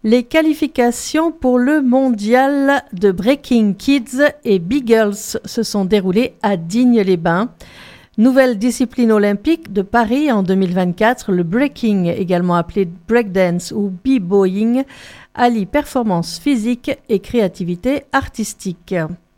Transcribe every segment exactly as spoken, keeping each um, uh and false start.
Les qualifications pour le mondial de Breaking Kids et Big Girls se sont déroulées à Digne-les-Bains. Nouvelle discipline olympique de Paris en deux mille vingt-quatre, le breaking, également appelé breakdance ou b-boying, allie performance physique et créativité artistique.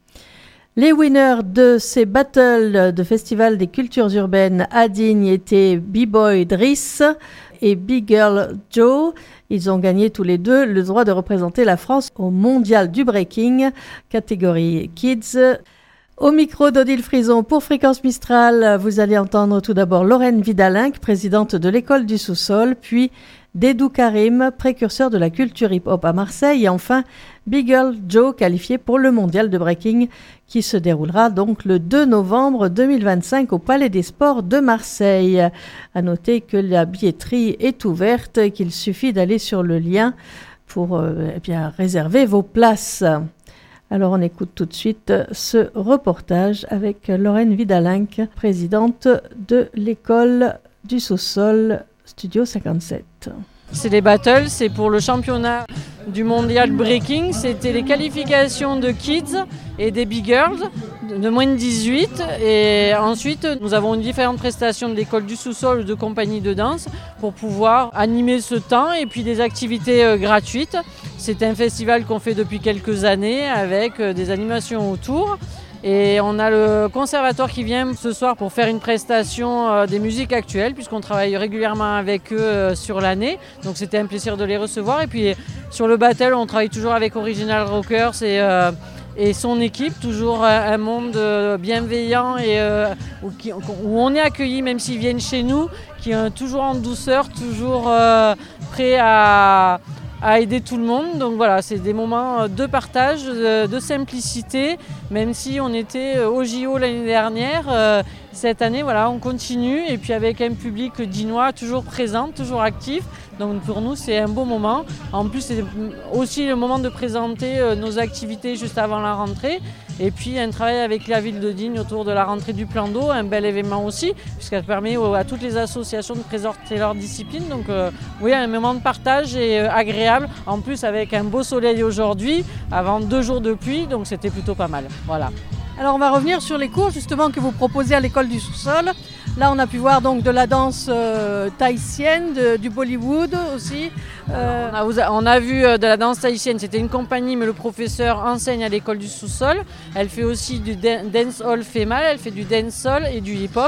Les winners de ces battles de Festival des cultures urbaines à Digne étaient B-Boy Driss et Big Girl Joe. Ils ont gagné tous les deux le droit de représenter la France au mondial du breaking, catégorie kids. Au micro d'Odile Frison pour Fréquence Mistral, vous allez entendre tout d'abord Lorraine Vidalinck, présidente de l'école du sous-sol, puis Dédou Karim, précurseur de la culture hip-hop à Marseille, et enfin Big Girl Joe, qualifié pour le mondial de breaking qui se déroulera donc le deux novembre deux mille vingt-cinq au Palais des Sports de Marseille. À noter que la billetterie est ouverte et qu'il suffit d'aller sur le lien pour euh, eh bien, réserver vos places. Alors on écoute tout de suite ce reportage avec Lorraine Vidalinck, présidente de l'école du sous-sol Studio cinquante-sept. C'est les battles, c'est pour le championnat du mondial breaking. C'était les qualifications de kids et des big girls de moins de dix-huit. Et ensuite, nous avons différentes prestations de l'école du sous-sol ou de compagnie de danse pour pouvoir animer ce temps et puis des activités euh, gratuites. C'est un festival qu'on fait depuis quelques années avec euh, des animations autour. Et on a le conservatoire qui vient ce soir pour faire une prestation euh, des musiques actuelles puisqu'on travaille régulièrement avec eux euh, sur l'année. Donc c'était un plaisir de les recevoir. Et puis sur le battle, on travaille toujours avec Original Rockers et, euh, et son équipe. Toujours un monde euh, bienveillant et euh, où, qui, où on est accueilli même s'ils viennent chez nous, qui est toujours en douceur, toujours euh, prêt à... à aider tout le monde. Donc voilà, c'est des moments de partage, de, de simplicité, même si on était au J O l'année dernière. Euh, cette année, voilà, on continue et puis avec un public dinois toujours présent, toujours actif. Donc pour nous, c'est un beau moment. En plus, c'est aussi le moment de présenter nos activités juste avant la rentrée. Et puis un travail avec la ville de Digne autour de la rentrée du plan d'eau, un bel événement aussi, puisqu'elle permet à toutes les associations de présenter leur discipline. Donc euh, oui, un moment de partage et euh, agréable. En plus avec un beau soleil aujourd'hui, avant deux jours de pluie, donc c'était plutôt pas mal. Voilà. Alors on va revenir sur les cours justement que vous proposez à l'école du sous-sol. Là on a pu voir donc de la danse euh, tahitienne, de, du Bollywood aussi. Euh... On, a, on a vu euh, de la danse tahitienne, c'était une compagnie mais le professeur enseigne à l'école du sous-sol. Elle fait aussi du dan- dancehall female, elle fait du dancehall et du hip-hop.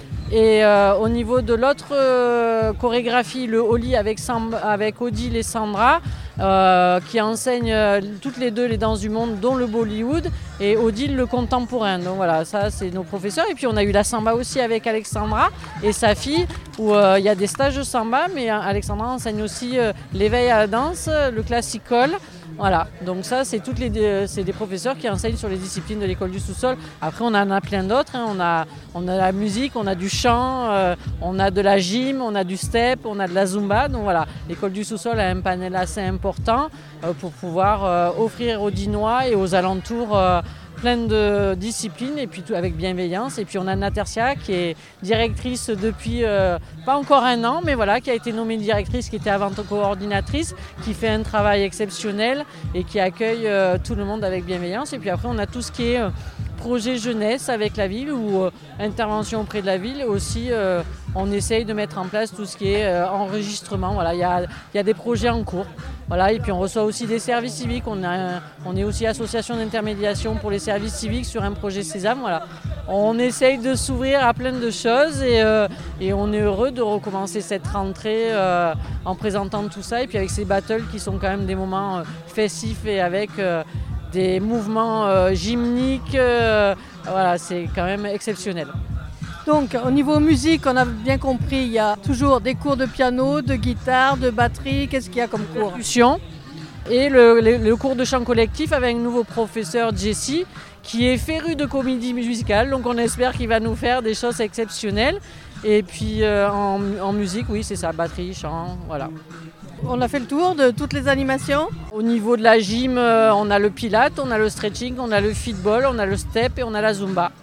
Et euh, au niveau de l'autre euh, chorégraphie, le Oli avec, Sam- avec Odile et Sandra, euh, qui enseignent euh, toutes les deux les danses du monde, dont le Bollywood, et Odile le contemporain. Donc voilà, ça c'est nos professeurs. Et puis on a eu la samba aussi avec Alexandra et sa fille, où il euh, y a des stages de samba, mais Alexandra enseigne aussi euh, l'éveil à la danse, le classical. Voilà, donc ça c'est toutes les c'est des professeurs qui enseignent sur les disciplines de l'école du sous-sol. Après on en a plein d'autres, hein. on a on a la musique, on a du chant, euh, on a de la gym, on a du step, on a de la zumba. Donc voilà, l'école du sous-sol a un panel assez important euh, pour pouvoir euh, offrir aux Dinois et aux alentours euh, plein de disciplines et puis tout avec bienveillance. Et puis on a Natercia qui est directrice depuis euh, pas encore un an, mais voilà, qui a été nommée directrice, qui était avant coordinatrice, qui fait un travail exceptionnel et qui accueille euh, tout le monde avec bienveillance. Et puis après on a tout ce qui est euh, projet jeunesse avec la ville ou euh, intervention auprès de la ville. Aussi euh, on essaye de mettre en place tout ce qui est euh, enregistrement. Voilà, il y a, y a des projets en cours. Voilà, et puis on reçoit aussi des services civiques. On, a, on est aussi association d'intermédiation pour les services civiques sur un projet Sésame. Voilà. On essaye de s'ouvrir à plein de choses et, euh, et on est heureux de recommencer cette rentrée euh, en présentant tout ça. Et puis avec ces battles qui sont quand même des moments euh, festifs et avec euh, des mouvements euh, gymniques. Euh, voilà, c'est quand même exceptionnel. Donc au niveau musique, on a bien compris, il y a toujours des cours de piano, de guitare, de batterie. Qu'est-ce qu'il y a comme cours ? Percussion et le, le, le cours de chant collectif avec un nouveau professeur, Jessie, qui est féru de comédie musicale. Donc on espère qu'il va nous faire des choses exceptionnelles. Et puis euh, en, en musique, oui, c'est ça, batterie, chant, voilà. On a fait le tour de toutes les animations. Au niveau de la gym, euh, on a le pilate, on a le stretching, on a le football, on a le step et on a la zumba.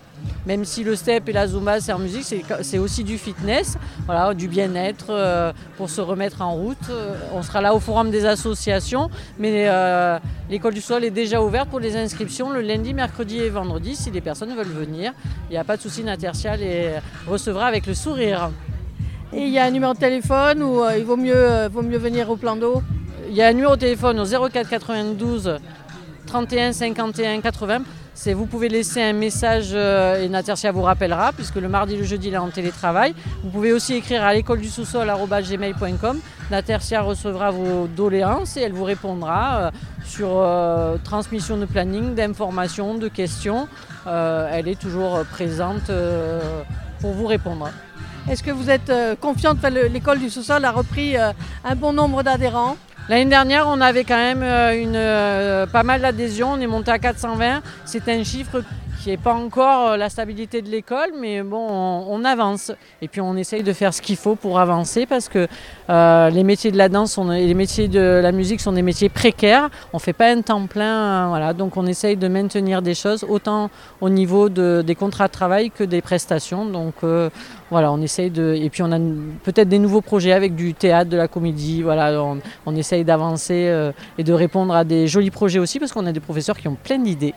même si le step et la zumba c'est en musique, c'est, c'est aussi du fitness, voilà, du bien-être euh, pour se remettre en route. Euh, on sera là au forum des associations, mais euh, l'école du sol est déjà ouverte pour les inscriptions le lundi, mercredi et vendredi si les personnes veulent venir. Il n'y a pas de souci, Natercia les recevra avec le sourire. Et il y a un numéro de téléphone ou euh, il vaut mieux, euh, vaut mieux venir au plan d'eau? Il y a un numéro de téléphone au zéro quatre quatre-vingt-douze trente et un cinquante et un quatre-vingts. C'est, vous pouvez laisser un message euh, et Natercia vous rappellera, puisque le mardi et le jeudi il est en télétravail. Vous pouvez aussi écrire à l'école du sous-sol arobase gmail point com. Natercia recevra vos doléances et elle vous répondra euh, sur euh, transmission de planning, d'informations, de questions. Euh, elle est toujours présente euh, pour vous répondre. Est-ce que vous êtes euh, confiante que l'école du sous-sol a repris euh, un bon nombre d'adhérents? L'année dernière, on avait quand même une, euh, pas mal d'adhésions, on est monté à quatre cent vingt. C'est un chiffre qui n'est pas encore la stabilité de l'école, mais bon, on, on avance. Et puis on essaye de faire ce qu'il faut pour avancer parce que euh, les métiers de la danse sont, et les métiers de la musique sont des métiers précaires. On ne fait pas un temps plein, euh, voilà. Donc on essaye de maintenir des choses autant au niveau de, des contrats de travail que des prestations. Donc euh, voilà, on essaye de. Et puis on a peut-être des nouveaux projets avec du théâtre, de la comédie. Voilà, on, on essaye d'avancer euh, et de répondre à des jolis projets aussi parce qu'on a des professeurs qui ont plein d'idées.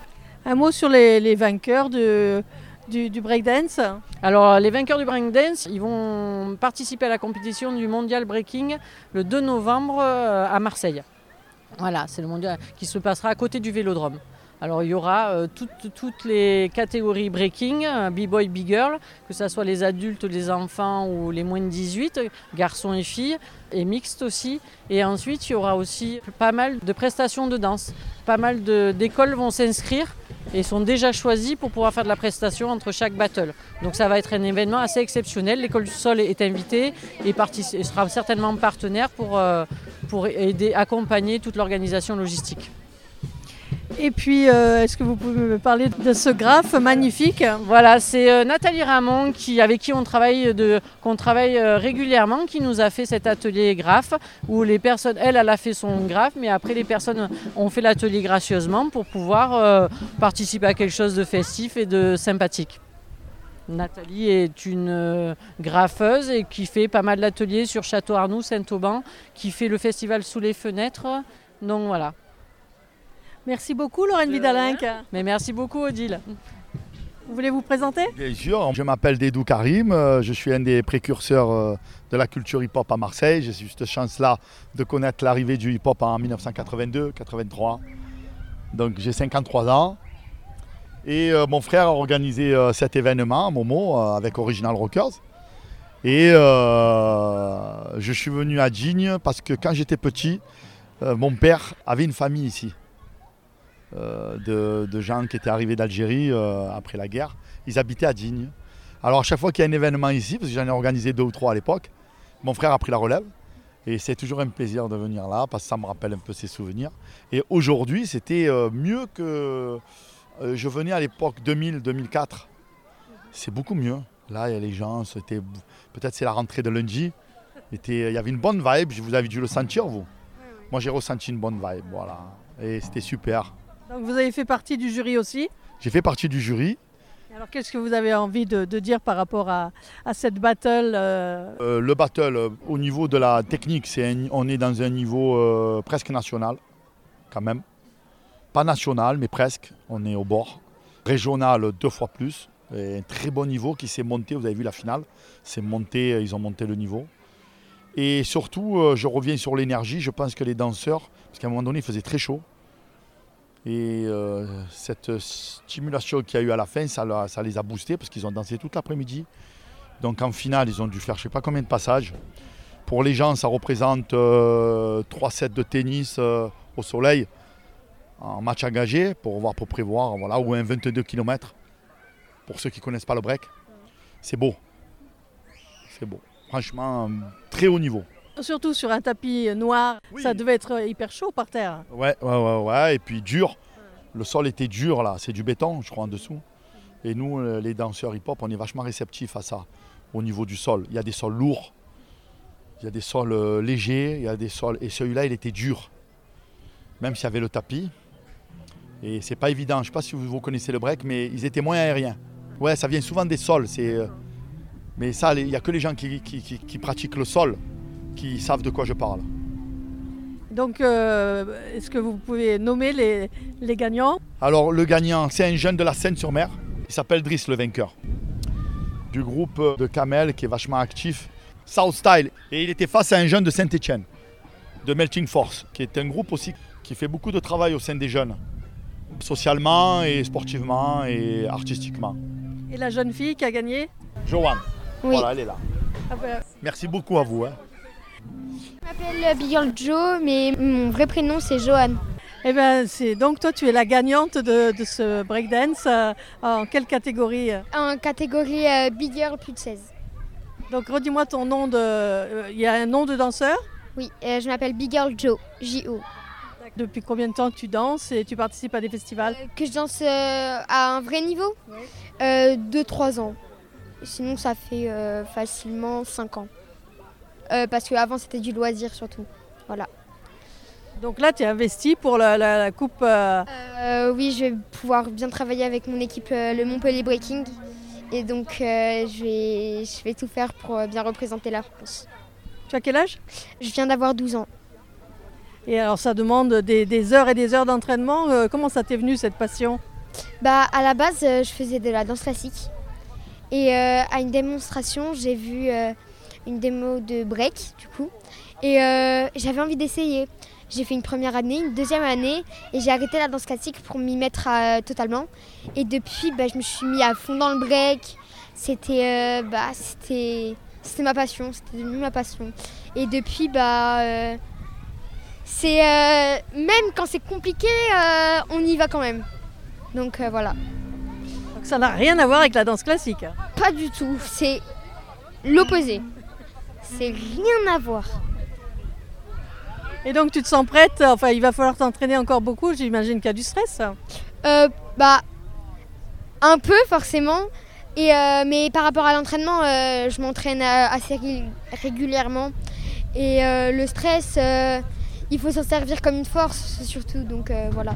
Un mot sur les, les vainqueurs de, du, du breakdance. Alors les vainqueurs du breakdance, ils vont participer à la compétition du Mondial Breaking le deux novembre à Marseille. Voilà, c'est le mondial qui se passera à côté du Vélodrome. Alors il y aura euh, toutes, toutes les catégories breaking, euh, b-boy, b-girl, que ce soit les adultes, les enfants ou les moins de dix-huit, garçons et filles, et mixtes aussi. Et ensuite il y aura aussi pas mal de prestations de danse. Pas mal de, d'écoles vont s'inscrire et sont déjà choisies pour pouvoir faire de la prestation entre chaque battle. Donc ça va être un événement assez exceptionnel. L'école du sol est invitée et, partic- et sera certainement partenaire pour, euh, pour aider, accompagner toute l'organisation logistique. Et puis, euh, est-ce que vous pouvez me parler de ce graphe magnifique? Voilà, c'est euh, Nathalie Ramon qui, avec qui on travaille, de, qu'on travaille euh, régulièrement, qui nous a fait cet atelier graphe où les personnes, elle, elle a fait son graphe, mais après les personnes ont fait l'atelier gracieusement pour pouvoir euh, participer à quelque chose de festif et de sympathique. Nathalie est une euh, graffeuse et qui fait pas mal d'ateliers sur Château Arnoux, Saint-Auban, qui fait le festival Sous les fenêtres. Donc voilà. Merci beaucoup Lorraine Vidalenc. Mais merci beaucoup Odile. Vous voulez vous présenter? Bien sûr, je m'appelle Dédou Karim, je suis un des précurseurs de la culture hip-hop à Marseille. J'ai eu cette chance-là de connaître l'arrivée du hip-hop en dix-neuf cent quatre-vingt-deux quatre-vingt-trois. Donc j'ai cinquante-trois ans. Et euh, mon frère a organisé euh, cet événement, Momo, euh, avec Original Rockers. Et euh, je suis venu à Digne parce que quand j'étais petit, euh, mon père avait une famille ici. Euh, de, de gens qui étaient arrivés d'Algérie euh, après la guerre. Ils habitaient à Digne. Alors à chaque fois qu'il y a un événement ici, parce que j'en ai organisé deux ou trois à l'époque, mon frère a pris la relève. Et c'est toujours un plaisir de venir là, parce que ça me rappelle un peu ses souvenirs. Et aujourd'hui, c'était euh, mieux que... Euh, je venais à l'époque deux mille deux mille quatre. C'est beaucoup mieux. Là, il y a les gens, c'était... peut-être c'est la rentrée de lundi. Était... Il y avait une bonne vibe, vous avez dû le sentir, vous. Moi, j'ai ressenti une bonne vibe, voilà. Et c'était super. Donc vous avez fait partie du jury aussi? J'ai fait partie du jury. Alors qu'est-ce que vous avez envie de, de dire par rapport à, à cette battle euh... Euh, Le battle, euh, au niveau de la technique, c'est un, on est dans un niveau euh, presque national, quand même. Pas national, mais presque, on est au bord. Régional, deux fois plus. Et un très bon niveau qui s'est monté, vous avez vu la finale, c'est monté, ils ont monté le niveau. Et surtout, euh, je reviens sur l'énergie, je pense que les danseurs, parce qu'à un moment donné, il faisait très chaud. Et euh, cette stimulation qu'il y a eu à la fin, ça, ça les a boostés parce qu'ils ont dansé toute l'après-midi. Donc en finale, ils ont dû faire je ne sais pas combien de passages. Pour les gens, ça représente euh, trois sets de tennis euh, au soleil en match engagé pour voir, pour prévoir, voilà, ou un vingt-deux kilomètres pour ceux qui ne connaissent pas le break. C'est beau. C'est beau. Franchement, très haut niveau. Surtout sur un tapis noir, oui. Ça devait être hyper chaud par terre. Ouais, ouais, ouais, ouais. Et puis dur. Le sol était dur là, c'est du béton, je crois, en dessous. Et nous, les danseurs hip-hop, on est vachement réceptifs à ça, au niveau du sol. Il y a des sols lourds, il y a des sols euh, légers, il y a des sols. Et celui-là, il était dur. Même s'il y avait le tapis. Et c'est pas évident. Je ne sais pas si vous, vous connaissez le break, mais ils étaient moins aériens. Ouais, ça vient souvent des sols. C'est, euh, mais ça, il n'y a que les gens qui, qui, qui, qui pratiquent le sol qui savent de quoi je parle. Donc, euh, est-ce que vous pouvez nommer les, les gagnants? Alors, le gagnant, c'est un jeune de la Seine-sur-Mer. Il s'appelle Driss, le vainqueur. Du groupe de Kamel, qui est vachement actif. South Style. Et il était face à un jeune de Saint-Étienne, de Melting Force, qui est un groupe aussi qui fait beaucoup de travail au sein des jeunes, socialement et sportivement et artistiquement. Et la jeune fille qui a gagné? Joanne. Oui. Voilà, elle est là. Ah ben, Merci beaucoup à vous. Hein. Je m'appelle Big Girl Joe, mais mon vrai prénom c'est Johan. eh ben, c'est donc toi, tu es la gagnante de, de ce breakdance. euh, en quelle catégorie? En catégorie euh, Big Girl plus de seize. Donc, redis-moi ton nom de. euh, Il y a un nom de danseur? Oui, euh, je m'appelle Big Girl Joe, J O. Depuis combien de temps tu danses et tu participes à des festivals? Euh, que je danse euh, à un vrai niveau euh, deux trois ans. Sinon ça fait euh, facilement cinq ans. Euh, parce qu'avant c'était du loisir surtout. Voilà. Donc là, tu es investi pour la, la- la coupe. euh, Euh, oui, je vais pouvoir bien travailler avec mon équipe, euh, le Montpellier Breaking. Et donc euh, je, vais, je vais tout faire pour euh, bien représenter la France. Tu as quel âge? Je viens d'avoir douze ans. Et alors, ça demande des, des heures et des heures d'entraînement. Euh, comment ça t'est venu, cette passion? Bah, à la base, euh, je faisais de la danse classique. Et euh, à une démonstration, j'ai vu euh, une démo de break, du coup. Et euh, j'avais envie d'essayer. J'ai fait une première année, une deuxième année, et j'ai arrêté la danse classique pour m'y mettre euh, totalement. Et depuis, bah, je me suis mis à fond dans le break. C'était, euh, bah, c'était, c'était ma passion, c'était devenu ma passion. Et depuis, bah, euh, c'est euh, même quand c'est compliqué, euh, on y va quand même. Donc euh, voilà. Donc, ça n'a rien à voir avec la danse classique. Pas du tout, c'est l'opposé. C'est rien à voir. Et donc, tu te sens prête? Enfin, il va falloir t'entraîner encore beaucoup. J'imagine qu'il y a du stress. Euh, bah, un peu forcément. Et, euh, mais par rapport à l'entraînement, euh, je m'entraîne euh, assez ré- régulièrement. Et euh, le stress, euh, il faut s'en servir comme une force surtout. Donc euh, voilà.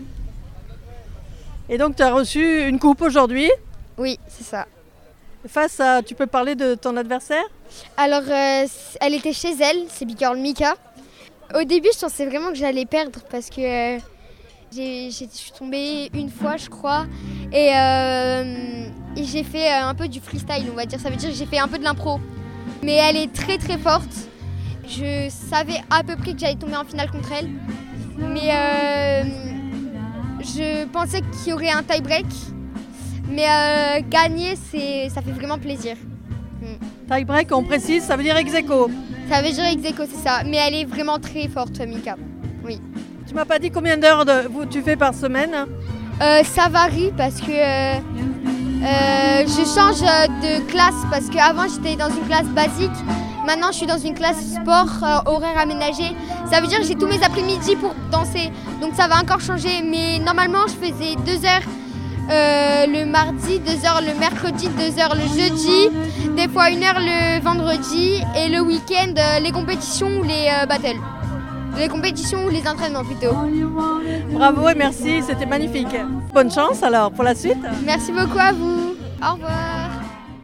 Et donc, tu as reçu une coupe aujourd'hui. Oui, c'est ça. Face à, tu peux parler de ton adversaire? Alors, euh, c- elle était chez elle, c'est Big Girl Mika. Au début, je pensais vraiment que j'allais perdre parce que euh, j'ai, j'ai- je suis tombée une fois, je crois. Et, euh, et j'ai fait euh, un peu du freestyle, on va dire. Ça veut dire que j'ai fait un peu de l'impro. Mais elle est très très forte. Je savais à peu près que j'allais tomber en finale contre elle. Mais euh, je pensais qu'il y aurait un tie-break. Mais euh, gagner, c'est, ça fait vraiment plaisir. Tie break, on précise, ça veut dire ex aequo. Ça veut dire ex aequo, c'est ça. Mais elle est vraiment très forte, Mika. Oui. Tu m'as pas dit combien d'heures de, vous, tu fais par semaine? Euh, ça varie parce que euh, euh, je change de classe parce qu'avant j'étais dans une classe basique. Maintenant je suis dans une classe sport, euh, horaire aménagé. Ça veut dire que j'ai tous mes après-midi pour danser. Donc ça va encore changer. Mais normalement je faisais deux heures euh, le mardi, deux heures le mercredi, deux heures le jeudi, des fois une heure le vendredi et le week-end euh, les compétitions ou les euh, battles. Les compétitions ou les entraînements plutôt. Bravo et merci, c'était magnifique. Bonne chance alors pour la suite. Merci beaucoup à vous. Au revoir.